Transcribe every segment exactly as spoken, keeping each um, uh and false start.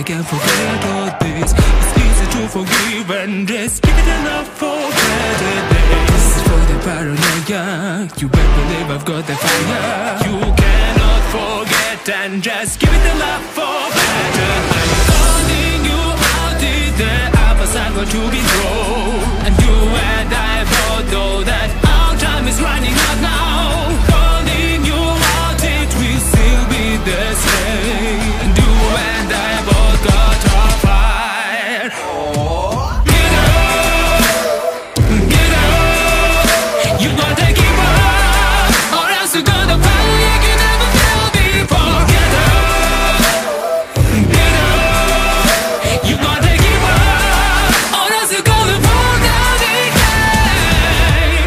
I can't forget all this. It's easy to forgive and just give it enough for better days. For the paranoia, you better believe I've got the fire. You cannot forget and just give it a love for better days. Calling you out there, I was I got to be thrown, and you and I both know that our time is running out now. Calling you out, it will still be the same, and you and I both got our fire. Get up, get up, you gotta give up, or else you're gonna fall like you never felt before. Get up, get up, you gotta give up, or else you're gonna fall down again.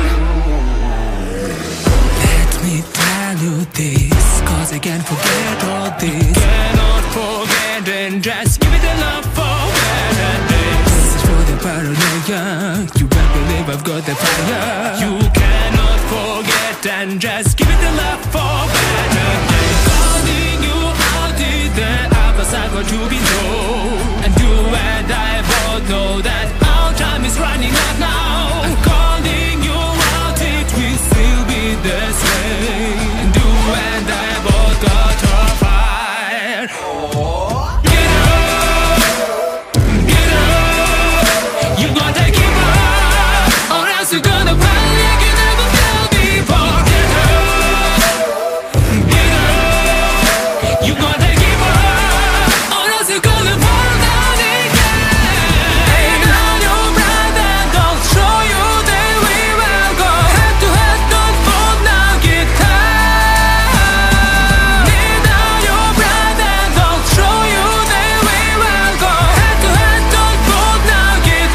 Let me tell you this, cause I can't forget all this. Cannot forget and just give it a love for better days. This is for the paranoia, you better believe I've got the fire. You cannot forget and just give it a love for better days. Calling you out there, I got to be known, and you and I both know that our time is running out now. I'm calling you out, it will still be the same, and you and I both got our fire. Get up, get up, you gotta give up, or else you're gonna fall like you never felt before. Get up, get up, you gotta give up, or else you're gonna fall down again. Lay down your pride and I'll show you that we will go head to head, don't fall now, get up. Lay down your pride and I'll show you that we will go head to head, don't fall now, get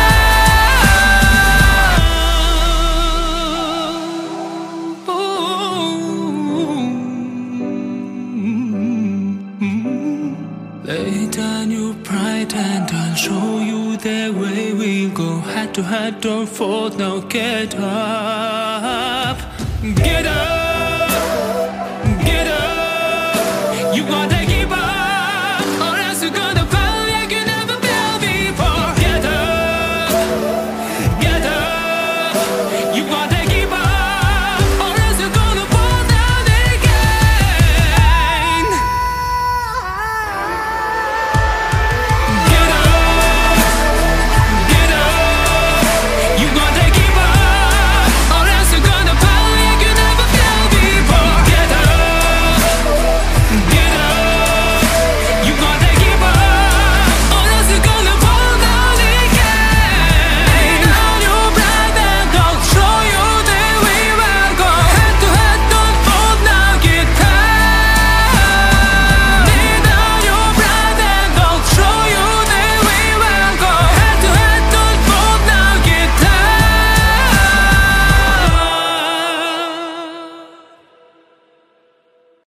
up. Lay down your pride and I'll show you the way we'll go head to head, don't fall now, get up, get up.